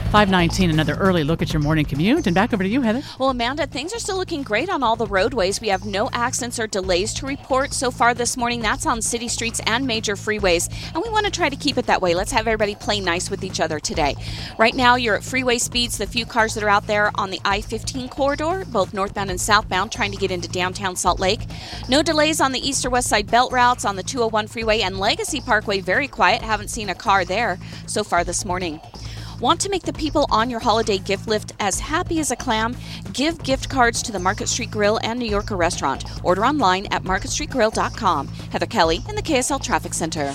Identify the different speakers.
Speaker 1: 5:19, another early look at your morning commute. And back over to you, Heather.
Speaker 2: Well, Amanda, things are still looking great on all the roadways. We have no accidents or delays to report so far this morning. That's on city streets and major freeways. And we want to try to keep it that way. Let's have everybody play nice with each other today. Right now, you're at freeway speeds. The few cars that are out there on the I-15 corridor, both northbound and southbound, trying to get into downtown Salt Lake. No delays on the east or west side belt routes on the 201 freeway and Legacy Parkway. Very quiet. Haven't seen a car there so far this morning. Want to make the people on your holiday gift list as happy as a clam? Give gift cards to the Market Street Grill and New Yorker restaurant. Order online at marketstreetgrill.com. Heather Kelly in the KSL Traffic Center.